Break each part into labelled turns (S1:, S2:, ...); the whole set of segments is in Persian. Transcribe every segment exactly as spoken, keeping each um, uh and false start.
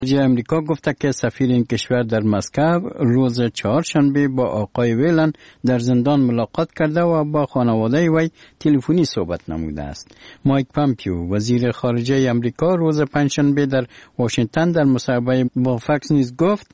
S1: خارجه امریکا گفته که سفیر این کشور در مسکو روز چهارشنبه با آقای ویلن در زندان ملاقات کرده و با خانواده وی تلفنی صحبت نموده است. مایک پامپیو وزیر خارجه امریکا روز پنجشنبه در واشنگتن در مصاحبه با فاکس نیوز گفت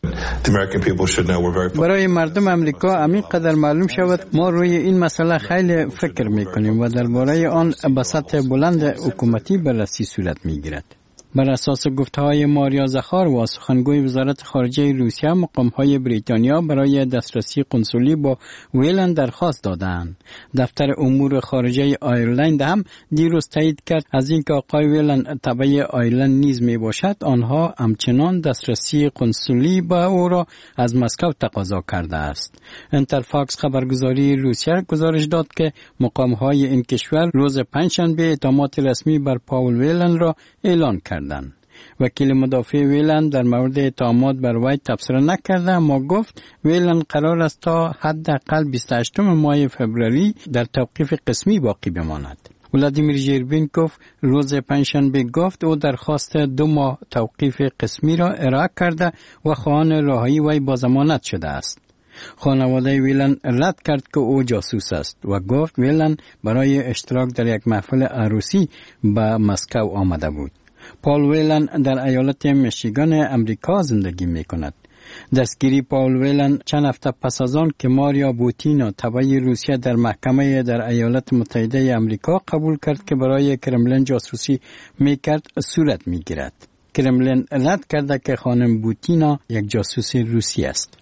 S1: برای مردم امریکا عمیق‌قدر معلوم شود ما روی این مسئله خیلی فکر می‌کنیم و درباره آن به سطح بلند حکومتی بررسی صورت می‌گیرد. بر اساس گفته‌های ماریا زخاروا سخنگوی وزارت خارجه روسیه، مقام‌های بریتانیا برای دسترسی قنسولی با ویلن درخواست دادند. دفتر امور خارجه آیرلند هم دیروز تایید کرد از اینکه آقای ویلن تبع آیرلند نیز میباشد، آنها همچنان دسترسی قنسولی با او را از مسکو تقاضا کرده است. انترفاکس خبرگزاری روسیه گزارش داد که مقام‌های این کشور روز پنجشنبه اتهامات رسمی بر پاول ویلن را اعلان کرد. وکیل مدافع ویلن در مورد اتهامات بر وی تبصره نکرده، اما گفت ویلن قرار است تا حداقل بیست و هشتم ماه فوریه در توقیف قسمی باقی بماند. ولادیمیر ژربینکوف روز پنجشنبه گفت او درخواست دو ماه توقیف قسمی را ارائه کرده و خواهان رهایی وی با ضمانت شده است. خانواده ویلن رد کرد که او جاسوس است و گفت ویلن برای اشتراک در یک محفل عروسی به مسکو آمده بود. پال ویلن در ایالت میشیگان امریکا زندگی می کند. دستگیری پال ویلن چند هفته پس از آن که ماریا بوتینا تبع روسیه در محکمه در ایالات متحده امریکا قبول کرد که برای کرملین جاسوسی می کرد صورت می گیرد. کرملین رد کرده که خانم بوتینا یک جاسوس روسی است.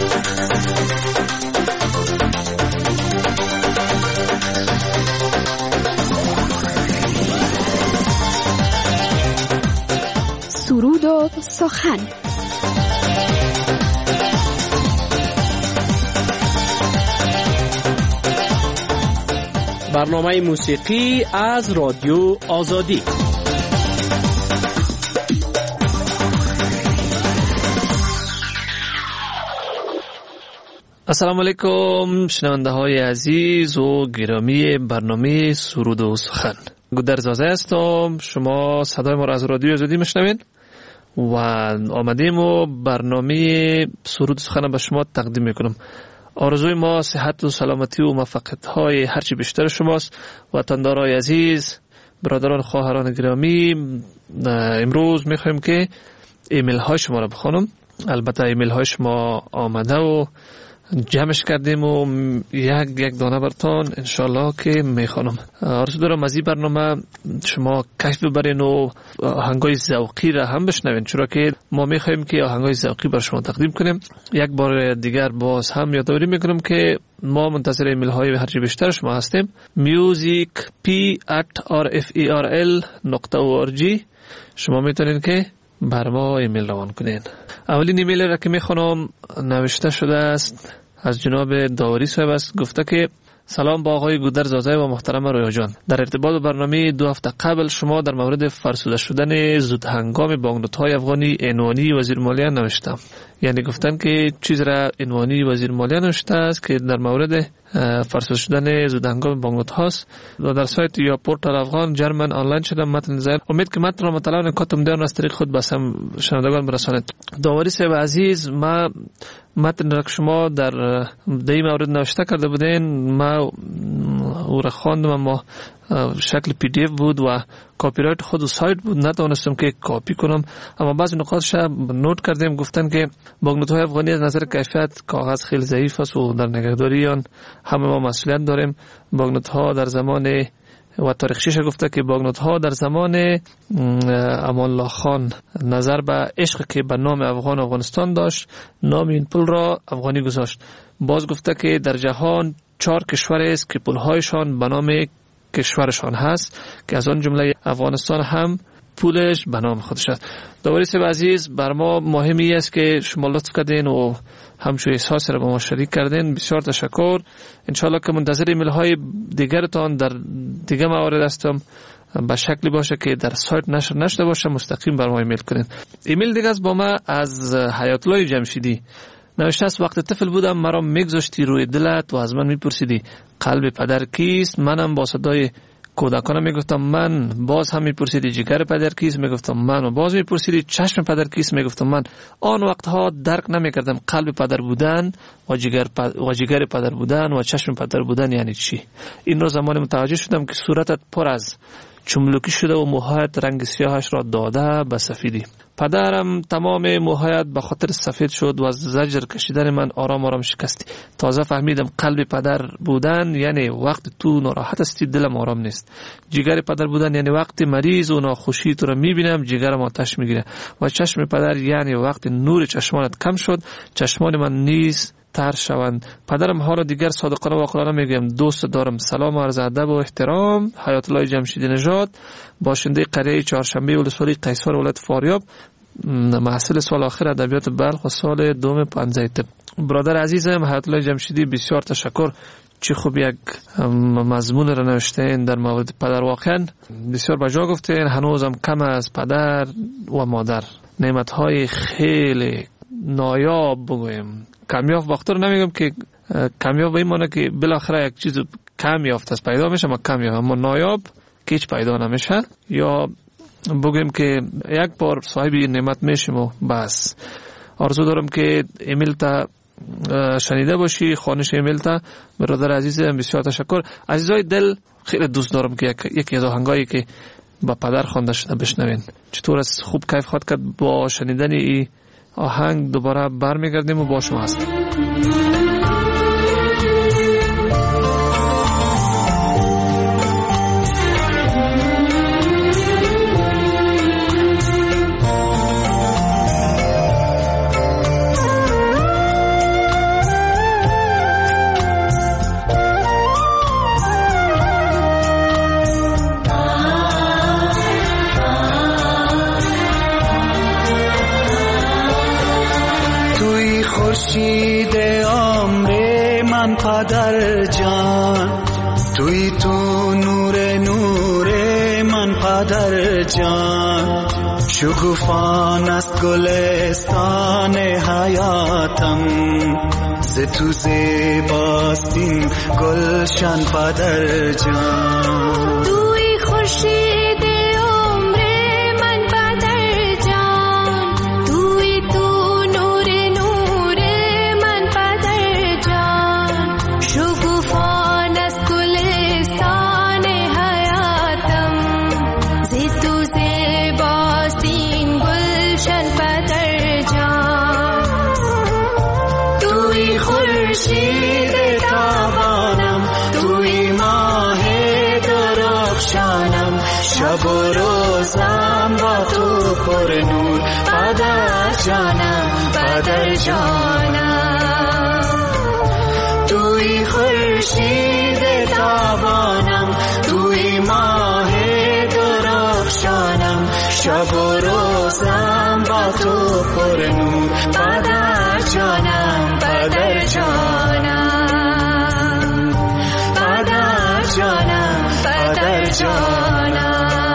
S2: سرود و سخن.
S3: برنامه موسیقی از رادیو آزادی. السلام علیکم شنونده های عزیز و گرامی برنامه سرود و سخن. گودرزازه هستم. شما صدای ما را از رادیو آزادی میشنوید و آمدیم و برنامه سرود و سخن به شما تقدیم میکنم. آرزوی ما صحت و سلامتی و موفقیت های هرچی بیشتر شماست. وطندارای عزیز، برادران خواهران گرامی، امروز میخوایم که ایمیل های شما را بخونم. البته ایمیل های شما آمده و جمعش کردیم و یک یک دانه برتان انشالله که میخوانم. آرزو دارم از این برنامه شما کشف ببرین و آهنگای ذوقی را هم بشنوین، چرا که ما میخوایم که آهنگای ذوقی بر شما تقدیم کنیم. یک بار دیگر باز هم یادآوری میکنم که ما منتظر ایمیل های هرچی بیشتر شما هستیم. music p at r f e r l dot org شما میتونین که بر ما ایمیل روان کنین. اولین ایمیل را که میخوانم نوشته شده است از جناب داوری صاحب است. گفته که سلام با آقای گودرزازه و محترم رویا جان. در ارتباط با برنامه دو هفته قبل شما در مورد فرسوده شدن زود هنگام بانکنوت‌های افغانی عنوانی وزیر مالیه نوشتم. یعنی گفتن که چیز را عنوانی وزیر مالیه نوشته است که در مورد فرسوده شدن زود هنگام بانکنوت هاست و در سایت یا پورتال افغان جرمن آنلاین شده متن زیر. امید که متن را مطالعه و نکات مدرن از طریق خود به شنوندگان برسانید. داوری صاحب عزیز، ما متن را که شما در این مورد نوشته کرده بودین ما او را خواندم، اما شکل پی دی اف بود و کاپی رایت خود سایت بود، نتوانستم که کاپی کنم، اما بعضی نکاتش نوت کردیم. گفتن که بانکنوت‌های افغانی از نظر کیفیت کاغذ خیلی ضعیف است و در نگهداری آن همه ما مسئولیت داریم. بانکنوت‌ها در زمان و تاریخچه‌اش گفته که بانکنوت‌ها در زمان امان الله خان نظر به عشق که به نام افغان افغانستان داشت نام این پول را افغانی گذاشت. باز گفته که در جهان چهار کشور است که پول‌هایشان به نام کشورشان هست که از آن جمله افغانستان هم پولش به نام خودش است. داوری صاحب عزیز، بر ما مهمی است که شما لطف کردین و همچون احساس را با ما شریک کردین. بسیار تشکر. انشالله که منتظر ایمیل های دیگرتان در دیگه موارد هستم به شکلی باشه که در سایت نشر نشده باشه، مستقیم بر ما ایمیل کنین. ایمیل دیگه از با ما از حیات الله جمشیدی نوشته است وقت طفل بودم مرا میگذاشتی روی دلت و از من میپرسیدی قلب پدر کیست؟ منم با صدای کودکانم میگفتم من، باز هم میپرسیدی جگر پدر کیست؟ میگفتم من. و باز میپرسیدی چشم پدر کیست؟ میگفتم من. آن وقتها درک نمیکردم قلب پدر بودن و جگر و جگر پدر بودن و چشم پدر بودن یعنی چی. این رو زمان متوجه شدم که صورتت پر از چملوکی شده و موهایت رنگ سیاهش را داده به سفیدی. پدرم تمام موهایت به خاطر سفید شد و از زجر کشیدن من آرام آرام شکستی. تازه فهمیدم قلب پدر بودن یعنی وقت تو ناراحت هستی دلم آرام نیست. جگر پدر بودن یعنی وقت مریض و ناخوشی تو را میبینم جگرم آتش میگیره. و چشم پدر یعنی وقت نور چشمانت کم شد چشمان من نیز تر شوند. پدرم حالا دیگر صادقانه و عاقلانه میگم دوست دارم. سلام و عرض ادب و احترام. حیات الله جمشیدی نژاد، باشنده قریه چهارشنبه ولسوالی قیصر ولایت فاریاب، محصل سال آخر ادبیات بلخ و سال دوم پنجاه طب. برادر عزیزم حیات الله جمشیدی، بسیار تشکر. چه خوب یک مضمون را نوشتین در مورد پدر. واقعا بسیار بجا گفتین. هنوزم کم از پدر و مادر نعمت‌های خیلی نایاب بگویم کمیاب وقت رو نمیگم که کمیاب به این معنی که بالاخره یک چیز کم یافته است پیدا میشه، ما کمیاب، اما نایاب که هیچ پیدا نمیشه. یا بگیم که یک بار صاحب این نعمت میشیم و بس. آرزو دارم که ایمیل تا شنیده باشی، خوانش ایمیل تا. برادر عزیزم بسیار تشکر. عزیزای دل، خیلی دوست دارم که یکی از آهنگایی که با پدر خوانده شده بشنوین. چطور است؟ خوب کیف خواهد کرد با شنیدن این آهنگ. دوباره برمیگردیم و با شما هستیم.
S4: خورشید عمر من پدر جان، توی تو نور نور من پدر جان. شکوفان است گلستان حیاتم، ز تو زیباست این گلشن پدر جان.
S5: توی خورشید
S4: شب و روزم با تو پر نور پدر جانم پدر جانم. توی خورشید تابانم، توی ماه درخشانم. شب و روزم با تو پر نور پدر جانم پدر جانم پدر جانم پدر جانم.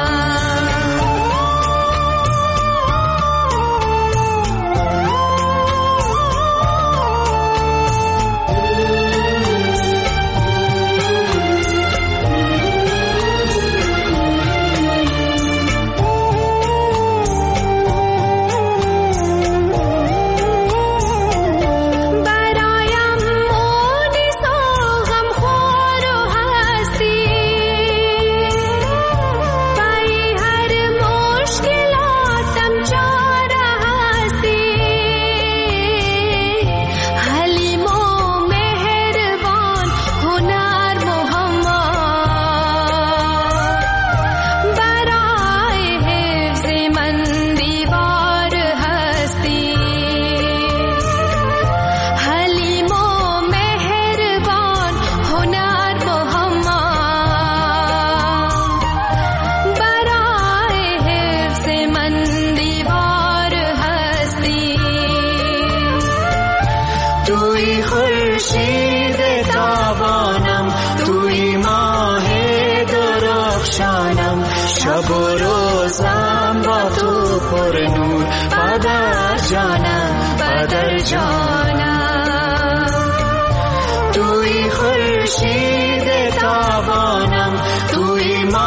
S4: شب و روزم با تو پر نور پدر جانم پدر جانم. توی خورشید تابانم، توی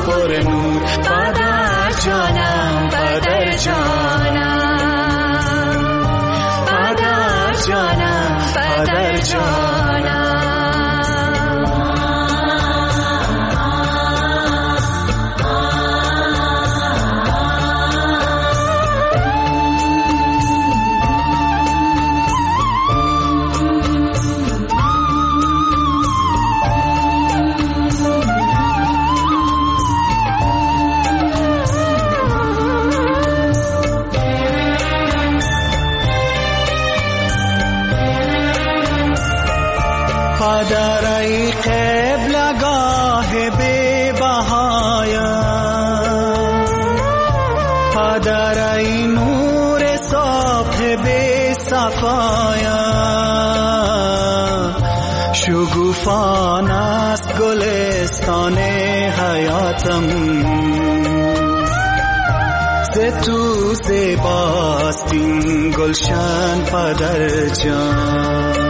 S4: پر نور پدر جانم پدر جانم پدر جانم پدر جانم
S5: پدر ای قبلگاه بی بهایم پدر ای نور صبح بی صفایم شگوفان است گلستان حیاتم ز تو زیباست این گلشن پدر جان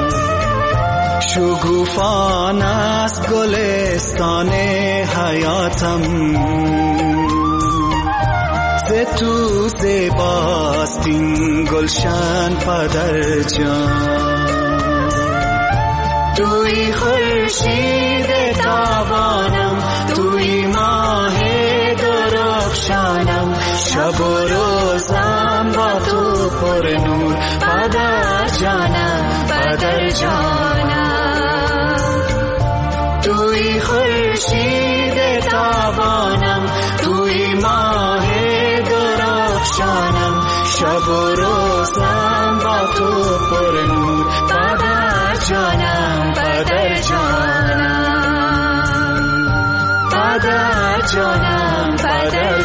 S5: شگوفان است گلستان حیاتم ز تو زیباست این گلشن پدر جان
S4: توی خورشید تابانم توی ماه درخشانم شب و روزم با تو پر نور پدر جانم پدر جانم توی خورشید تابانم توی ماه درخشانم شب و روزم با تو پر نور پدر جانم پدر جانم پدر جانم پدر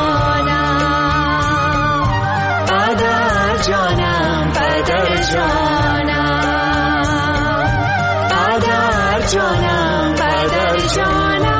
S4: جانم پدر جانم پدر جانم پدر جانم پدر جانم.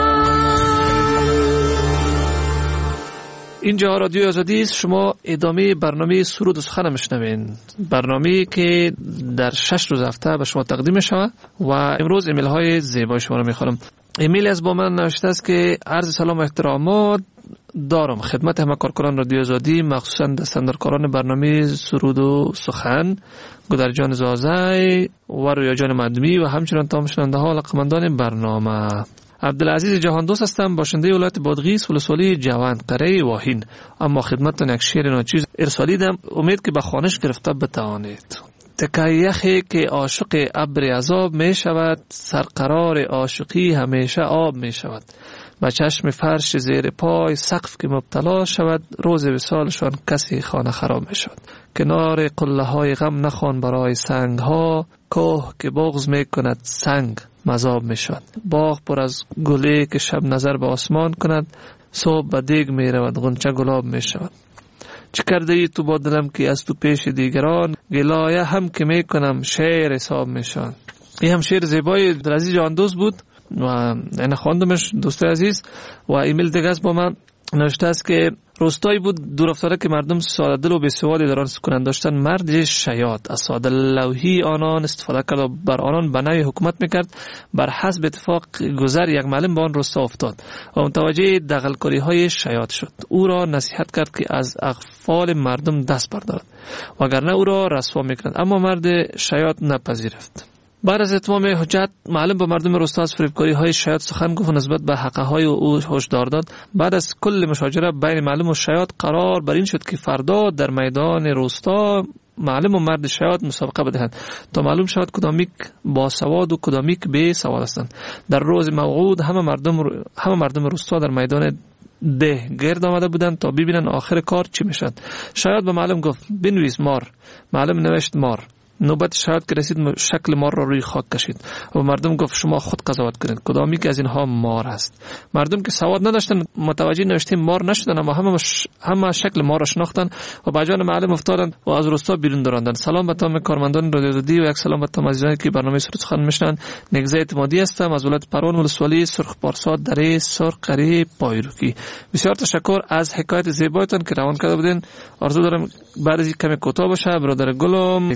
S3: اینجا رادیو آزادی است. شما ادامه برنامه سرود و سخن میشنوین، برنامه که در شش روز هفته به شما تقدیم میشه و امروز ایمیل های زیبای شما رو میخوام. ایمیل از با من نوشته است که عرض سلام و احترامات دارم خدمت همه کارکنان رادیو آزادی، مخصوصا دستاندرکاران برنامه سرود و سخن، گودرجان زازای و رویا جان مدمی و همچنان تمام شنونده ها و علاقه‌مندان برنامه. عبدالعزیز جهان دوست هستم، باشنده ولایت بادغیس ولسوالی جوان قره واهین. اما خدمتتان یک شعر ناچیز ارسالیدم، امید که به خوانش گرفته بتوانید. تکه یخی که عاشق ابر عذاب می شود، سرقرار عاشقی همیشه آب می شود. با چشم فرش زیر پای سقف که مبتلا شود، روز وصالشان کسی خانه خراب می شود. کنار قله های غم نخوان برای سنگ ها، کوه که بغض می کند سنگ مذاب می شود. باغ پر از گلی که شب نظر به آسمان کند، صبح به دیگ می رود غنچه گلاب می شود. چه کرده ای تو با دلم که از تو پیش دیگران، گلایه هم که می کنم شعر حساب می شود. این هم شعر زیبای عبدالعزیز جهان دوست بود و این خواندمش دوست عزیز. و ایمیل دیگه است با من نوشته است که روستایی بود دور افتاده که مردم ساده دل و بی‌سوادی در آن سکونت داشتند. مرد شیاط از ساده لوحی آنان استفاده کرد و بر آنان بنای حکومت میکرد. بر حسب اتفاق گذر یک معلم به آن روستا افتاد و متوجه دغل‌کاری های شیاط شد. او را نصیحت کرد که از اغفال مردم دست بردارد وگرنه او را رسوا میکرد، اما مرد شیاط نپذیرفت. بعد از اتمام حجت معلم با مردم روستا از فریبکاری های شیاط سخن گفت و نسبت به حقه های او هشدار داد. بعد از کل مشاجره بین معلم و شیاط قرار بر این شد که فردا در میدان روستا معلم و مرد شیاط مسابقه بدهند تا معلوم شود کدامیک با سواد و کدامیک بی سواد هستند. در روز موعود همه مردم همه مردم روستا در میدان ده گرد آمده بودند تا ببینن آخر کار چی میشد. شیاط به معلم گفت بنویس مار. معلم نوشت مار. نوبت شاید که رسید شکل مار را روی خاک کشید و مردم گفت شما خود قضاوت کنید کدامی که از اینها مار است. مردم که سواد نداشتن متوجه نوشته مار نشدن، اما همه مش... همه شکل مار را شناختند و به جان معلم افتادند و از روستا بیرون راندند. سلام به تمام کارمندان رادیو آزادی و یک سلام به تمام عزیزانی که برنامه سرود سخن میشنوند. نگزه اعتمادی هستم از ولایت پروان ولسوالی سرخ پارسا دره سرخ قره پایروکی. بسیار تشکر از حکایت زیبایتان که روان کرده بودین. آرزو دارم بعد از کمی کوتاه باشه. برادر گلم اعتمادی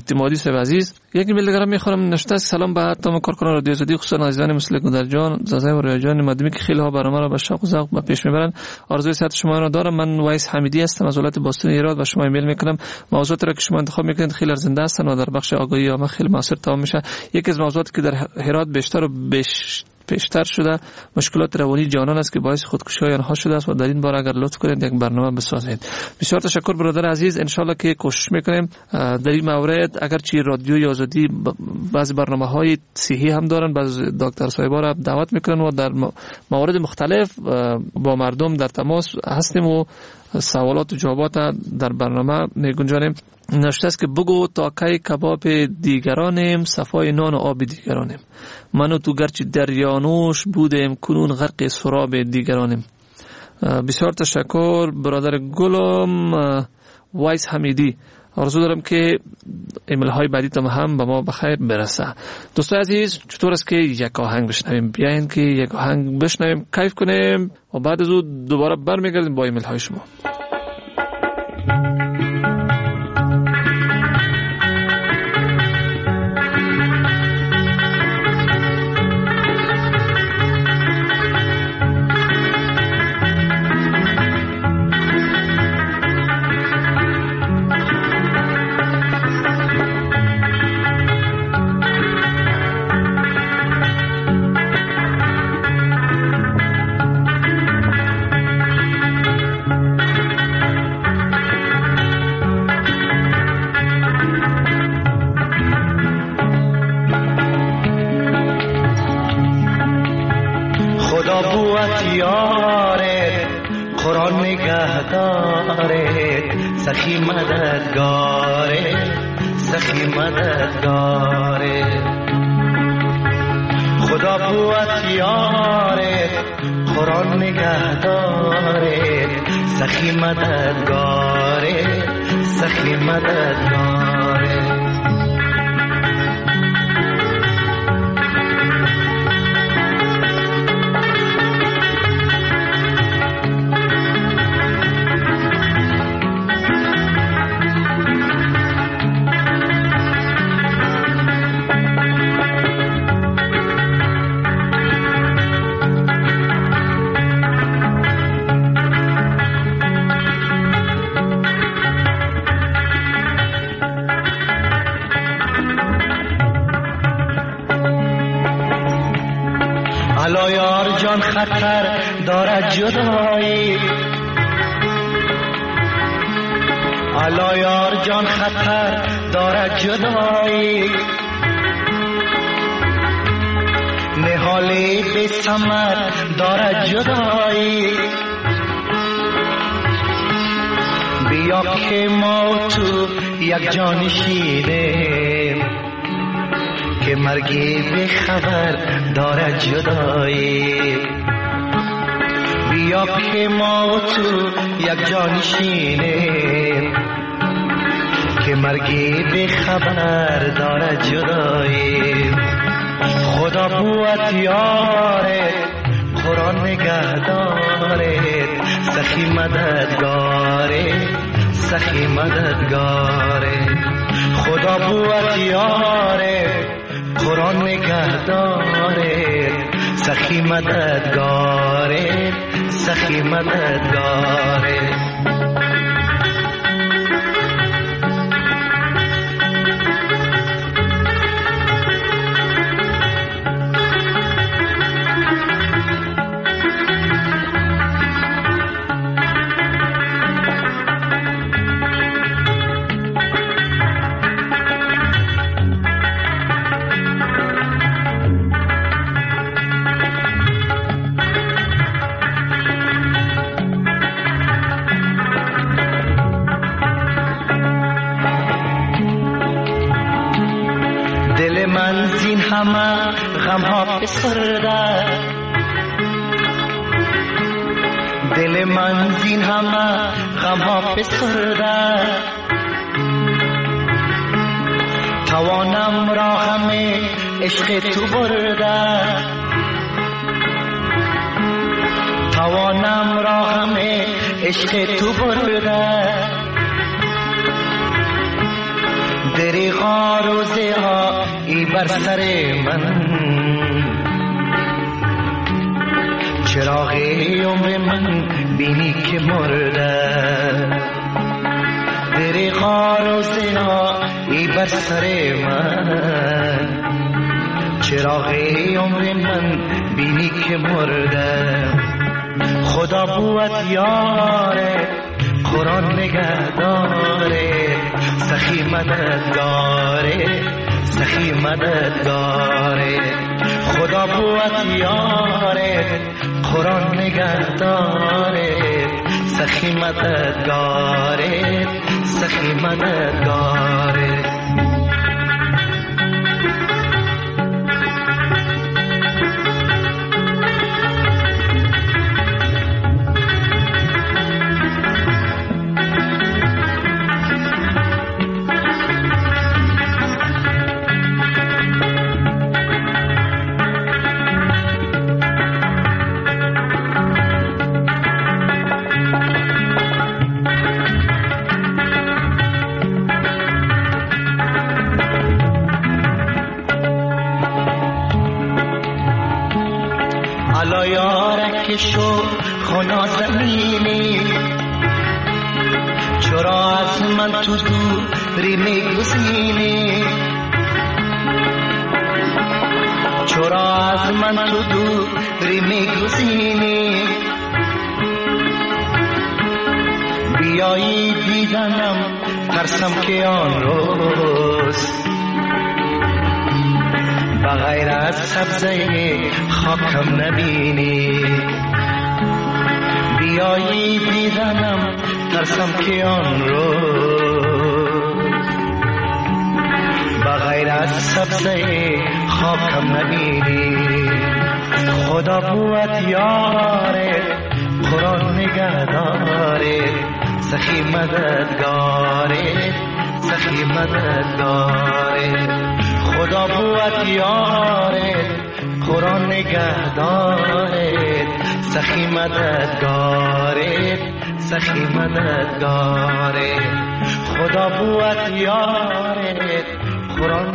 S3: صاحب عزیز. یک ایمیل دیگه میخوام نوشته است: سلام به تمام کارکنان رادیو آزادی، خصوصا عزیزان مثل گودر جان، زازای و رویا جان مدمی که خیلی ها برنامه را به شوق و ذوق به پیش میبرند. آرزوی صحت شما را دارم. من وایس حمیدی هستم از ولایت باستون ایران و شما ایمیل میکنم. موضوعاتی را که شما انتخاب میکنید خیلی ارزنده هستند و در بخش آگاهی عامه خیلی موثر تمام میشه. یکی از موضوعاتی که در هرات بیشتر و بیش پیشتر شده مشکلات روانی جوانان است که باعث خودکشی آنها شده است و در این باره اگر لطف کنید یک برنامه بسازید. بسیار تشکر برادر عزیز. ان شاء الله که کوشش میکنیم در این مورد. اگرچه رادیوی آزادی بعضی برنامه‌های صحی هم دارن، بعضی دکتر صاحبا را دعوت میکنن و در موارد مختلف با مردم در تماس هستیم و سوالات و جوابات در برنامه میگنجانیم. نوشته است که بگو تا کی کباب دیگرانیم، صفای نان و آب دیگرانیم. من و تو گرچه دریانوش بودیم، کنون غرق سراب دیگرانیم. بسیار تشکر برادر گلم وایس حمیدی. آرزو دارم که ایمیل های بعدی تم هم به ما بخیر برسه. دوستان عزیز، چطور است که یک آهنگ بشنویم؟ بیاین که یک آهنگ بشنویم، کیف کنیم و بعد از اون دوباره برمیگردیم با ایمیل های شما.
S5: سخی مددگاره سخی مددگاره خدا قوت یاره قرآن نگهداره سخی مددگاره سخی مددگاره خطر دارد جدایی الا یار جان خطر دارد جدایی نهالی بی ثمر دارد جدایی بیا که ما تو یک جان شیریم که مرگی بی خبر دارد جدایی بیا که ما تو یک جان شینیم که مرگی بی خبر دارد جدایی خدا قوت یاره قرآن نگهداره سخی مددگاره سخی مددگاره خدا قوت یاره قرآن نگهداره سخی مددگاره سخی مددگاره همه غم ها بسرده دل من زین همه غم ها بسرده توانم را همه عشق تو برده توانم را همه عشق تو برده دریغ دریغا روزه ها ای بر سر من، چراغ عمر من بینی که مرده. دریغا روزه ها ای بر سر من، چراغ عمر من بینی که مرده. خدا بود یاره قرآن نگهداره، سخی مددگاره سخی مددگاره. خدا بود یاره قرآن نگهداره، سخی مددگاره سخی مددگاره. الا یارک شو خنا زمینی، چرا از من تو دوری میگزینی، چرا از من تو دوری میگزینی. بیایی دیدنم ترسم که آن روز بغیر از سبزه خاکم نبینی. بیایی دیدنم ترسم که آن روز بغیر از سبزه خاکم نبینی. خدا بود یاره قرآن نگهداره، سخی مددگاره سخی مددگاره. خدا بود یاره قرآن نگهداره، سخی مددگاره سخی مددگاره. خدا بود یاره قرآن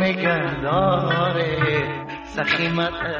S5: نگهداره، سخی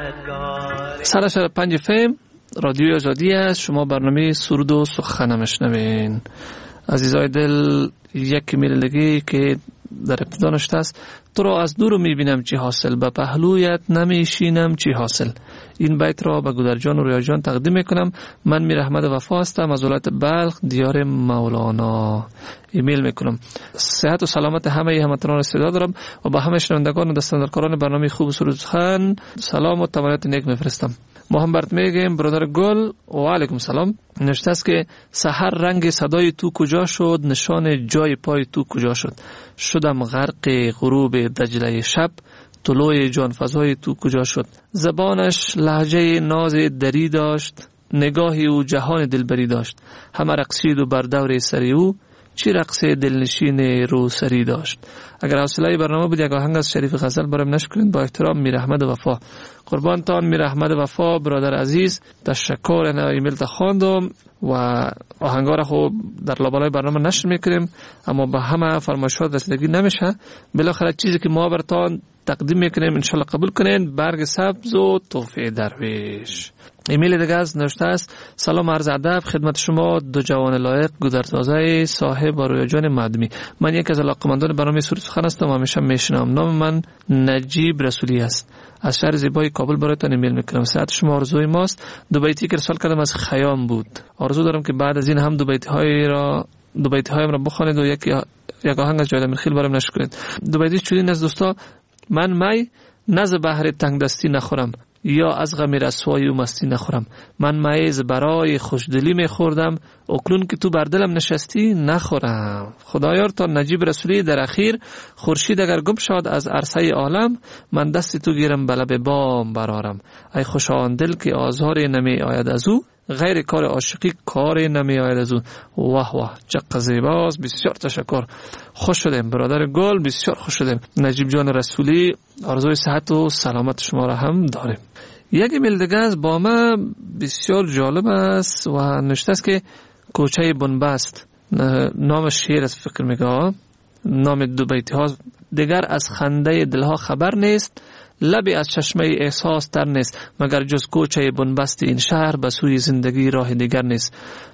S5: مددگاره.
S3: سر شد پنج فیم رادیوی آزادی است. شما برنامه سرود و سخن میشنوین. عزیزای دل، یک میلگی که در ابتدا نشته است: تو را از دور میبینم چی حاصل، به پهلویت نمیشینم چی حاصل. این بیت را به گودرجان و ریاجان تقدیم میکنم. من میر احمد وفا هستم از ولایت بلخ دیار مولانا. ایمیل میکنم. صحت و سلامت همه هموطنان استعداد دارم و با همه شنوندگان و دستاندرکاران برنامه خوب سرود سخن سلام و تمنیات نیک میفرستم. ما هم برات میگیم برادر گل و علیکم سلام. نوشته است که سحر رنگ صدای تو کجا شد، نشان جای پای تو کجا شد. شدم غرق غروب دجله شب، طلوع جان فضای تو کجا شد. زبانش لهجه ناز دری داشت، نگاهی او جهان دلبری داشت. همه رقصید و بر دور سری او، چی رقص دلنشین رو سری داشت. اگر حوصله برنامه بود یک آهنگ از شریف غزل برام نشر کنید. با احترام میر احمد وفا. قربانتان میر احمد وفا برادر عزیز. تشکر. انا ایمیل تا خواندم و آهنگا را خب در لابلای برنامه نشر میکنیم، اما به همه فرمایشات رسیدگی نمیشه. بالاخره چیزی که ما براتون تقدیم میکنیم انشالله قبول کنین. برگ سبز و تحفه درویش. ایمیل دیگه از نوشته است: سلام عرض ادب خدمت شما دو جوان لایق گودرزازه صاحب و رویاجان مدمی. من یک از علاقه‌مندان برنامه سرود سخن هستم و همیشه میشنوم. نام من نجیب رسولی است. از شهر زیبای کابل برایتان ایمیل میکنم. صحت شما آرزوی ماست. دو بیتی که ارسال کردم از خیام بود. آرزو دارم که بعد از این هم دو بیتی های را دو بیتی هایم را بخوانید و یک یک آهنگ از جاوید امیرخیل برام نشر کنید. دو بیتی چنین از دوستا: من می نز بحر تنگ دستی نخورم، یا از غم رسوایی و مستی نخورم. من میز برای خوشدلی میخوردم، اکنون که تو بر دلم نشستی نخورم. خدایار تا نجیب رسولی در اخیر: خورشید اگر گم شد از عرصه عالم، من دست تو گیرم به لب بام برارم. ای خوش آن دل که آزار نمی آید از او، غیر کار عاشقی کار نمی آید از او. واه واه چقدر زیباست. بسیار تشکر. خوش شدیم برادر گل، بسیار خوش شدیم. نجیب جان رسولی آرزوی صحت و سلامت شما را هم داریم. یک ایمیل دیگه از با ما بسیار جالب است و نوشته است که کوچه بنبست، نام شعر است فکر میگه. نام دو بیتی ها: دیگر از خنده دلها خبر نیست، لبی از چشمه احساس تر نیست، مگر جز کوچه بنبست این شهر به سوی زندگی راه دیگر نیست.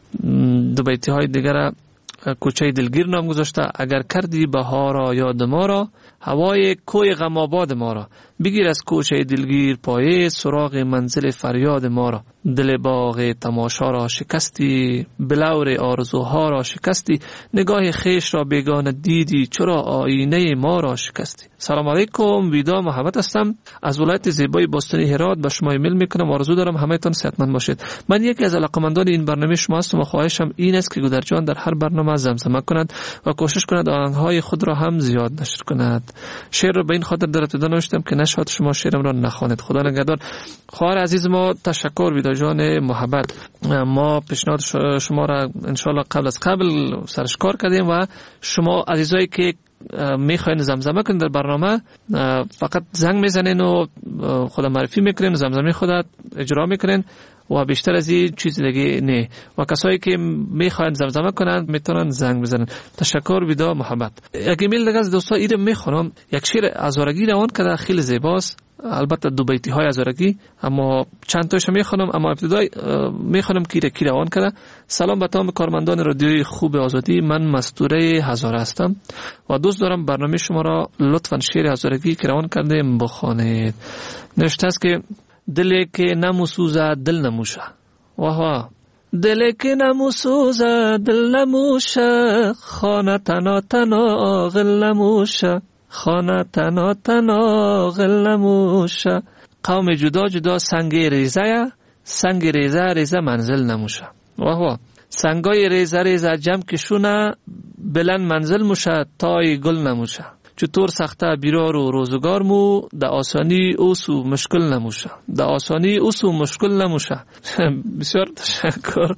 S3: دو بیتی های دیگر کوچه دلگیر نام گذاشته: اگر کردی بهارا یاد ما را، هوای کوی غم آباد ما را، بگیر از کوچه دلگیر پایه، سراغ منزل فریاد ما را. دل باغ تماشا را شکستی، بلور آرزوها را شکستی، نگاه خیش را بیگانه دیدی، چرا آینه ما را شکستی. سلام علیکم، ویدا محمد هستم از ولایت زیبای باستانی هرات. به شما ایمیل میکنم. آرزو دارم همه تان صحتمند باشید. من یکی از علاقه‌مندان این برنامه شما هستم و خواهشم این است که گودرجان در هر برنامه زمزمه کند و کوشش کند آهنگ‌های خود را هم زیاد نشر کند. شعر را به این خاطر در ابتدا نوشتم که نشاط شما شعرم را نخوانید. خدا نگهدار. خواهر عزیز ما، تشکر ویدا جان محبت. ما پیشنهاد شما را انشالله قبل از قبل سرش کار کردیم و شما عزیزایی که میخواین زمزمه کنید در برنامه فقط زنگ میزنین و خدا معرفی میکنین و زمزمه خودت اجرا میکنین و بیشتر از این چیز دیگه نه. و کسایی که میخواین زمزمه کنند میتونن زنگ بزنن. تشکر ویدا محبت. یک ایمیل دیگه از دوستا ایره میخونم. یک شعر هزارگی روان کرده، خیلی زیباست. البته دو بیتی های هزارگی، اما چند تاشو میخونم. اما ابتدای میخونم که کی روان کرده. سلام به تمام کارمندان رادیوی خوب آزادی، من مستوره هزاره هستم و دوست دارم برنامه شما را لطفاً شعر هزارگی که روان کرده بخوانید. نوشته است که دلی که نموسوزه دل نموشه. واه واه. دلی که نموسوزه دل نموشه، خانه تنا تنا غل نموشه، خانه تنا تنا غل نموشه. قوم جدا جدا سنگ ریزه، سنگ ریزه ریزه منزل نموشه. واه واه. سنگای ریزه ریزه جمع کشونه، بلند منزل موشه تای گل نموشه. چطور سخته بیرار و روزگار مو، ده آسانی اوسو مشکل نموشه، ده آسانی اوسو مشکل نموشه. بسیار تشکر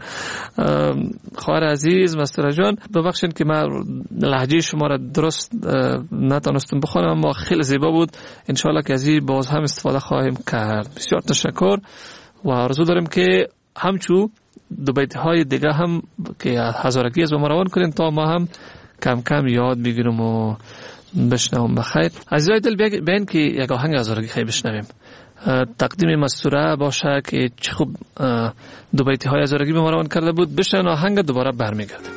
S3: خواهر عزیز مستوره جان. ببخشید که من لهجه شما را درست نتونستم بخونم، اما خیلی زیبا بود. انشالله که از این باز هم استفاده خواهیم کرد. بسیار تشکر و آرزو داریم که همچو دو بیت های دیگه هم که هزارگی از ما روان کنیم تا ما هم کم کم یاد بگیریم و بشنوم. بخیر عزیزای دل، بیاین که یک آهنگ هزارگی خیلی بشنویم. تقدیم مستوره باشه که چه خوب دو بیتی های هزارگی به ما روان کرده بود. بشنویم آهنگ، دوباره برمیگردیم.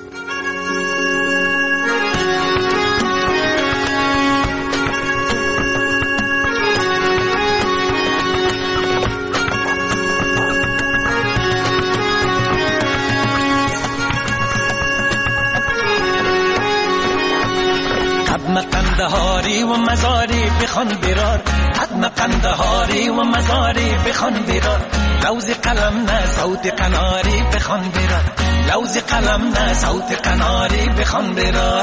S5: قندهاری و مزاری بخوان برار، حتما قندهاری و مزاری بخوان برار، لوز قلم نه صوت قناری بخوان برار، لوز قلم نه صوت قناری بخوان برار.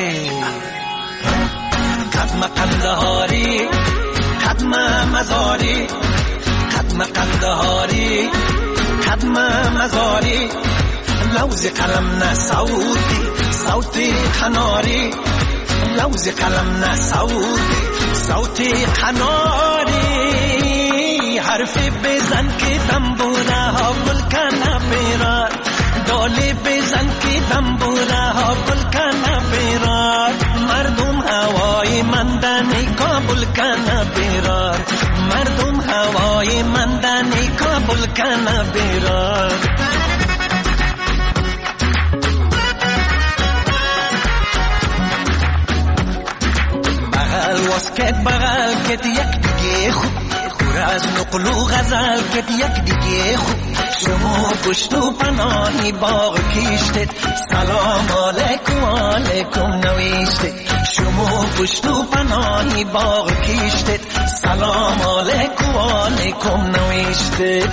S5: قدم قندهاری قدم مزاری، قدم قندهاری قدم مزاری، لوز قلم نه صوتی صوتی قناری، لوز قلم نه صوتی صوتی قناری. حرف بزن که دنبوره ها گل کنه بیرار، دالی بزن که دنبوره ها گل کنه بیرار، مردم هوای مندنی کابل کنه بیرار، مردم هوای مندنی کابل کنه بیرار. واسکت بغل کت یک دیگه خوب، خور از نقل و غزل کت یک دیگه خوب، شما پشت و پناهی باغ کشتید، سلام علیکم علیکم نوشتید، شما پشت و پناهی باغ کشتید، سلام علیکم علیکم نوشتید.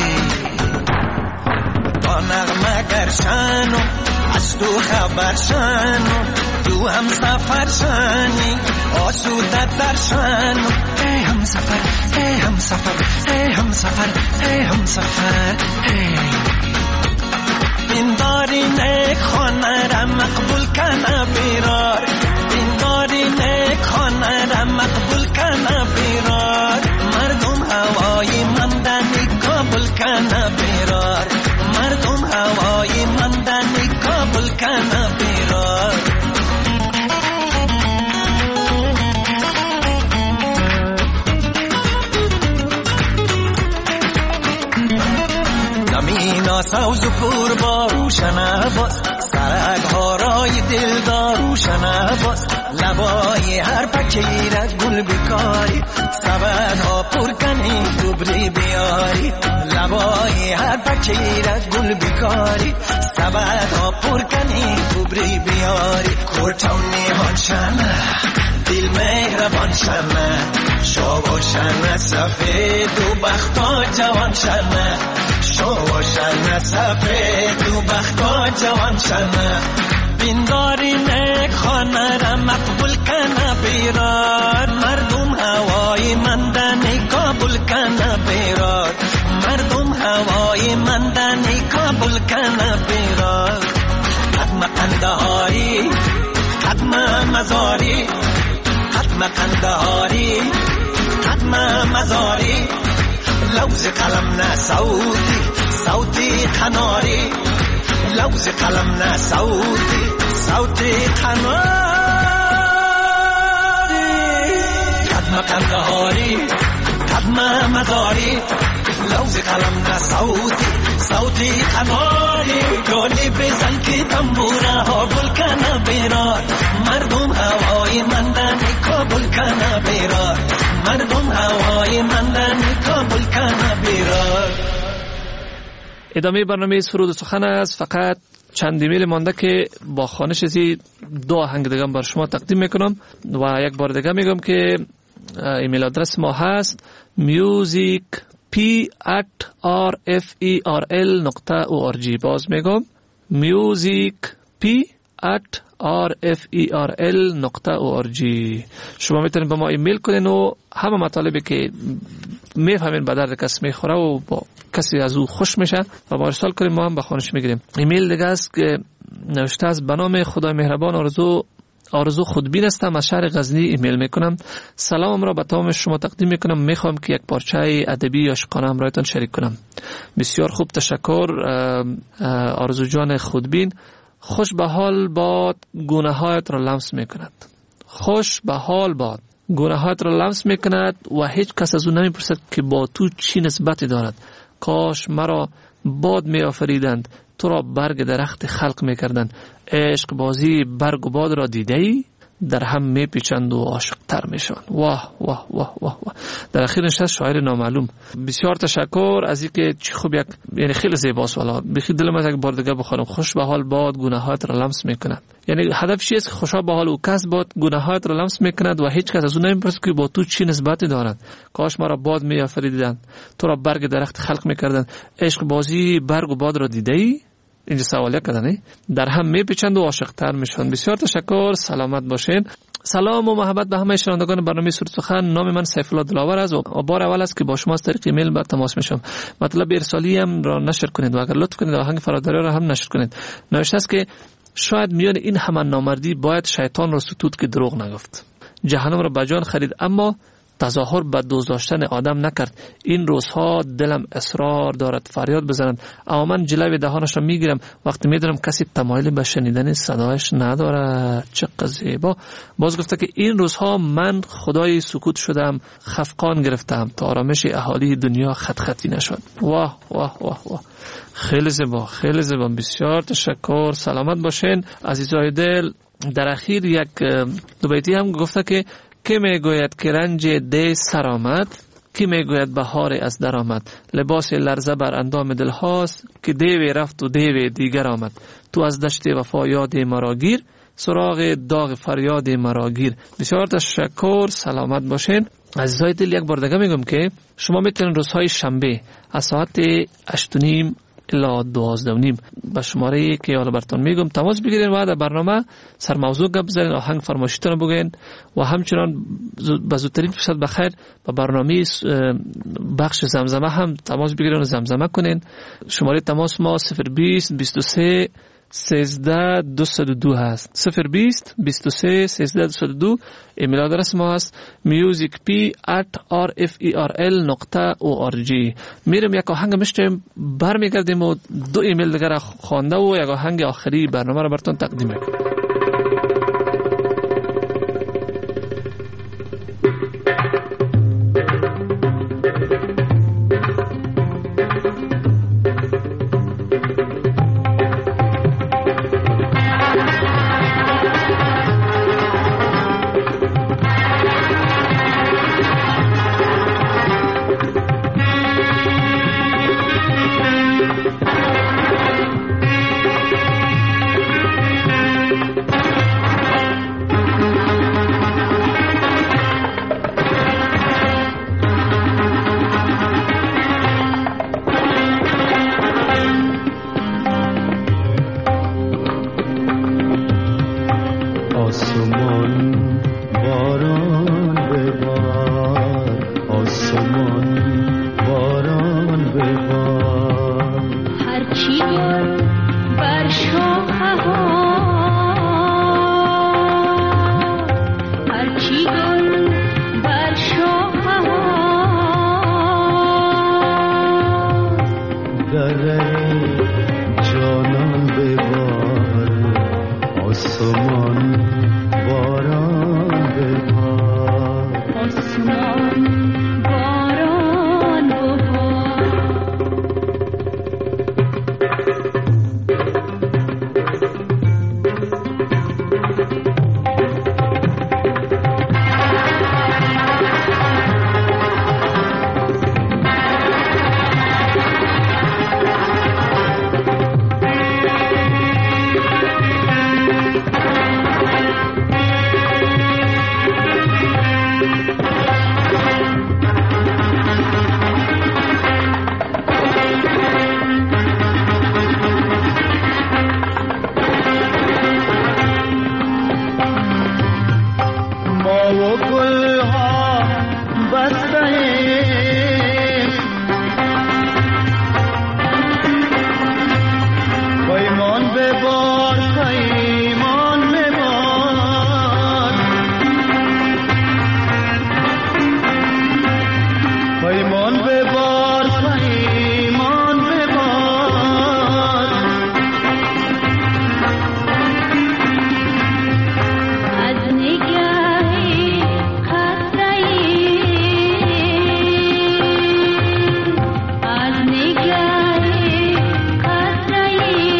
S5: با نغمه گرشنو از تو خبر شنو، تو هم سفر شنی آسوده در شنو، ای هم سفر ای هم سفر ای هم سفر ای هم سفر. این داری نیک خانه را مقبول کنه بیرار، این داری نیک خانه را مقبول کنه بیرار، مردم هوای مندنی کابل کنه بیرار، مردم هوای مندنی کابل کنه بیرار. با روشن باز سرک ها رای دلدار روشن باز لبای هر پکیرک گل بکاری سبد ها پر کنی دوبری بیاری لبای هر پکیرک گل بکاری سبد ها پر کنی دوبری بیاری کورتون نیهان شنه دل مهربان شنه شو شنه سفید و بختا جوان شنه شو شنه سفید و بختا جوان شنه بینداری نک خانه را مقبول کنه بیرار مردم هوای مندنی کابل کنه بیرار مردم هوای مندنی کابل کنه بیرار قدم قندهاری قدم مزاری قدم قندهاری قدم مزاری لوز قلم نه صوتی صوتی قناری لوز قلم نه صوتی صوتی قناری قدم قندهاری قدم مزاری لوز قلم نه صوتی صوتی قناری گلی بزن که تنبوره ها گل کنه بیرار مردم هوای مندنی کابل کنه بیرار مردم هوای مندنی کابل کنه بیرار.
S3: ادامه برنامه سرود و سخن است. فقط چند ایمیل مانده که با خوانش زی دو آهنگ دیگه بر شما تقدیم میکنم و یک بار دیگه میگم که ایمیل آدرس ما هست music p at r f e r l dot org. باز میگم music p at r f e r l dot org. شما میتونید به ما ایمیل کنین و همه مطالبی که میفهمین به درد کس میخوره و با کسی از او خوش میشه و با ارسال کنیم ما هم به خوانش میگیریم. ایمیل دیگه است که نوشته است به نام خدای مهربان آرزو آرزو خودبین هستم از شهر غزنی ایمیل میکنم. سلامم را به تمام شما تقدیم میکنم. میخوام که یک پارچه ادبی عاشقانه همراهتان شریک کنم. بسیار خوب، تشکر آرزو جان خودبین. خوش به حال باد گناهات را لمس میکند. خوش به حال باد گناهات را لمس میکند و هیچ کس از او نمیپرسد که با تو چی نسبتی دارد. کاش مرا باد می آفریدند، تو را برگ درخت خلق می کردند. عشق بازی برگ و باد را دیده ای؟ در هم می پیچند و عاشق تر می شوند. واه واه واه واه واه. در اخیر نشست شاعر نامعلوم. بسیار تشکر از اینکه چی خوب یک، یعنی خیلی زیباست والا. بخی دلم از یک بار دیگه بخونم. خوش به حال باد گناهات را لمس می کند. یعنی هدف چیست که خوشا به حال او کس باد گناهات را لمس می کند و هیچ کس از اون نمیپرسد که با تو چی نسبتی دارد. کاش مرا باد می آفریدند، تو را برگ درخت خلق می کردند. عشق بازی برگ و باد را دیده ای؟ اینجا سوالیه کردن در هم میپیچند و عاشق تر میشن. بسیار تشکر، سلامت باشین. سلام و محبت به همه شنوندگان برنامه سرود سخن. نام من سیف الله دلاور است و بار اول است که با شما از طریق ایمیل به تماس میشم. مطلب ارسالی هم را نشر کنید و اگر لطف کنید آهنگ فراداری را هم نشر کنید. نوشته است که شاید میان این همه نامردی باید شیطان را ستود که دروغ نگفت، جهنم را به جان خرید اما تظاهر به دوست داشتن آدم نکرد. این روزها دلم اصرار دارد فریاد بزنند اما من جلوی دهانش را میگیرم وقتی میدونم کسی تمایلی به شنیدن صدایش ندارد. چه زیبا. باز گفته که این روزها من خدای سکوت شدم، خفقان گرفتم تا آرامش اهالی دنیا خط خطی نشد. واه واه واه واه. خیلی زیبا، خیلی زیبا. بسیار تشکر، سلامت باشین عزیزای دل. در اخیر یک دو بیتی هم گفته که کی میگوید که رنج دی سر آمد، کی میگوید بهار از در آمد. لباس لرزه بر اندام دل هاست که دیوی رفت و دیوی دیگر آمد. تو از دشت وفا یاد مرا گیر، سراغ داغ فریاد مرا گیر. بسیار تشکر، سلامت باشین عزیزای دل. یک بار دیگه میگم که شما میتونید روزهای شنبه از ساعت هشت و نیم الا دوازده و نیم به شماره که حالا براتون میگم تماس بگیرین و در برنامه سر موضوع گپ بزنین، آهنگ فرمایشتون بگین و همچنان به زودترین فرصت بخیر به برنامه بخش زمزمه هم تماس بگیرین و زمزمه کنین. شماره تماس ما صفر بیست بیست و سه سیزده دویست و دو هست. صفر بیست بیست و سه سیزده دویست و دو. ایمیل آدرس ما هست musicp at r f e r l dot org. میرم یک آهنگ میشتیم برمیگردیم و دو ایمیل دیگر خوانده و یک آهنگ آخری برنامه را براتون تقدیم میکنم.
S6: ببار پیمان ببار پیمان ببار پیمان ببار
S4: از نگاهی خطایی از نگاهی خطایی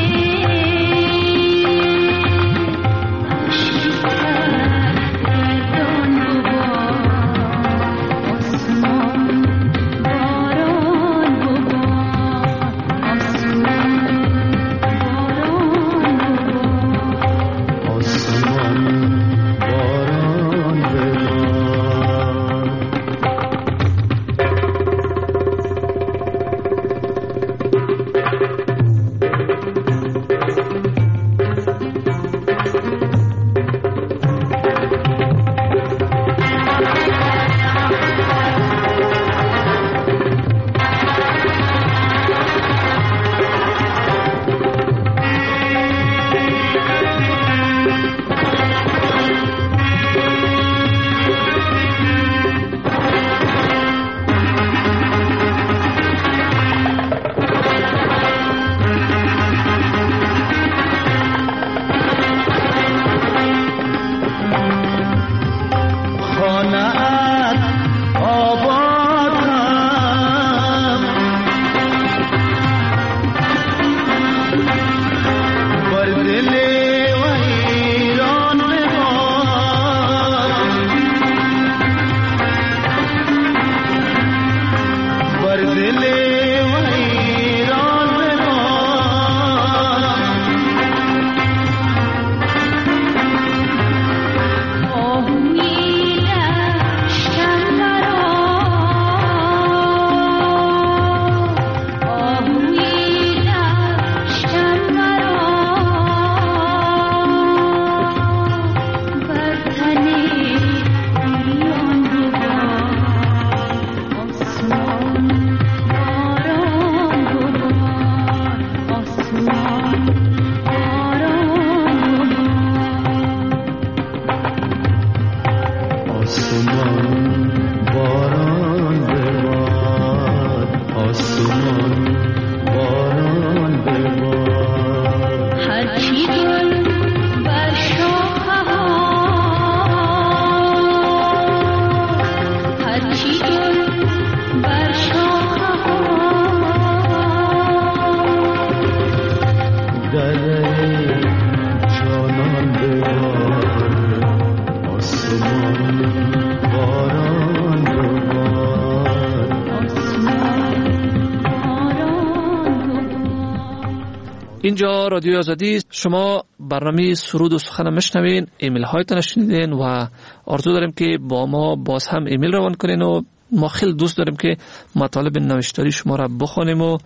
S3: اینجا رادیو آزادی، شما برنامه سرود و سخن میشنوین، ایمیل هایتون شنیدین و آرزو داریم که با ما باز هم ایمیل روان کنین و ما خیلی دوست داریم که مطالب نوشتاری شما را بخونیم و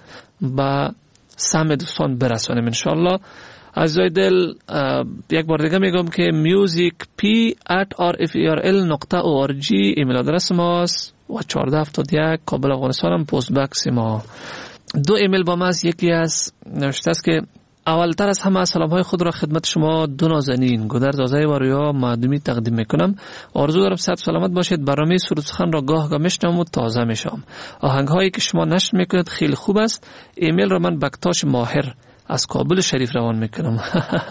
S3: به سهم دوستان برسانیم انشالله. عزیزای دل، یک بار دیگه میگم که میوزیک پی ات آر اف ای آر ال نقطه او آر جی ایمیل آدرس ماست و چهارده هفتاد و یک کابل افغانستان هم پست بکس ما. دو ایمیل با ما است. یکی از نوشته است که اولتر از همه سلام های خود را خدمت شما دو نازنین گودرز زازای و رویا معدومی تقدیم میکنم. آرزو دارم صحت سلامت باشید. برنامه سرود سخن را گاه گاه میشنوم و تازه میشم. آهنگ هایی که شما نشر میکنید خیلی خوب است. ایمیل را من بکتاش ماهر از کابل شریف روان میکنم.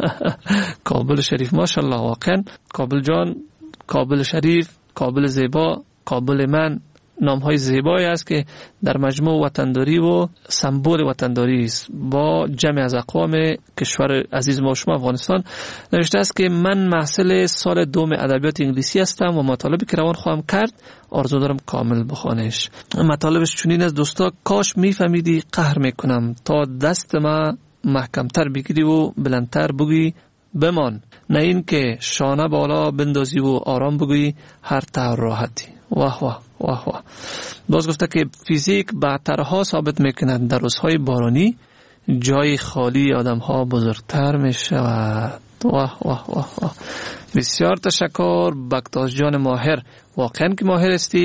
S3: کابل شریف ماشاءالله، واقعا کابل جان، کابل شریف، کابل زیبا، کابل من نام های زیبایی است که در مجموع وطنداری و سمبل وطنداری است با جمع از اقوام کشور عزیز ما شما افغانستان. نوشته است که من محصل سال دوم ادبیات انگلیسی هستم و مطالبی که روان خواهم کرد آرزو دارم کامل بخوانش. مطالبش چنین است: دوستا، کاش میفهمیدی قهر میکنم تا دست ما محکمتر بگیری و بلندتر بگی بمان، نه این که شانه بالا بندازی و آرام بگویی هر طور راحتی. واه واه واه واه. باز گفته که فیزیک بعدترها ثابت میکند در روزهای بارانی جای خالی آدم ها بزرگتر می شود. واه واه واه واه. بسیار تشکر بکتاش جان ماهر، واقعا که ماهر استی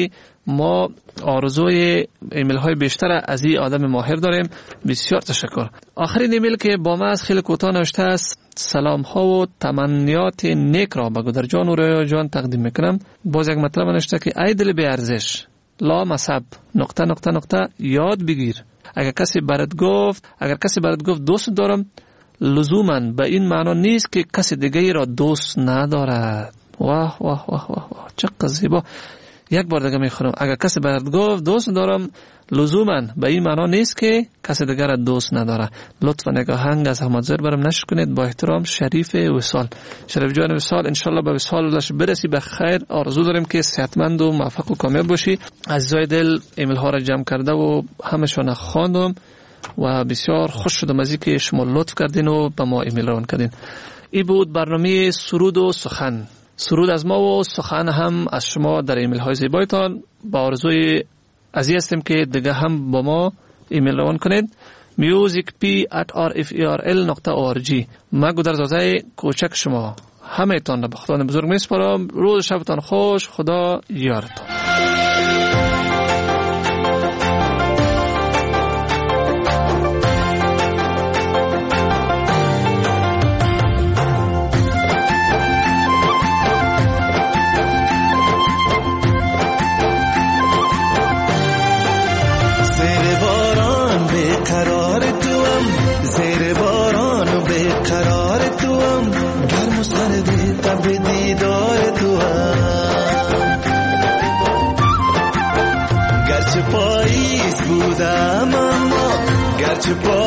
S3: ما آرزوی ایمیل های بیشتر از این آدم ماهر داریم. بسیار تشکر. آخرین ایمیل که با ما از خیلی کوتاه نوشته است: سلام ها و تمنیات نیک را به گودر جان و رویا جان تقدیم میکنم. باز یک مطلب نوشته که ای دل بی ارزش، لا مصب نقطه نقطه نقطه یاد بگیر. اگر کسی برات گفت اگر کسی برات گفت دوست دارم، لزوما به این معنا نیست که کسی دیگه را دوست ندارد. واه واه واه واه, واه. چقدر زیبا. یک بار دیگه میخونم: اگر کسی برات گفت دوست دارم، لزوما به این معنا نیست که کسی دیگر را دوست نداره. لطفا نگاهنگ از احمد زر برام نشر کنید. با احترام، شریف وصال. شریف جان وصال، انشالله به وصالش برسی به خیر. آرزو داریم که صحتمند و موفق و کامیاب باشی. عزیزای دل، ایمیل ها را جمع کرده و همشون خواندم و بسیار خوش شدم از اینکه شما لطف کردین و به ما ایمیل روان کردین. این بود برنامه سرود و سخن. سرود از ما و سخن هم از شما در ایمیل های زیبایتان. با آرزوی عزیز هستیم که دیگه هم با ما ایمیل روان کنید. musicp at r f e r l dot org. ما گودرزاده کوچک شما همه تان را به خداوند بزرگ میسپارم. روز شبتان خوش. خدا یارتان.
S5: گرچه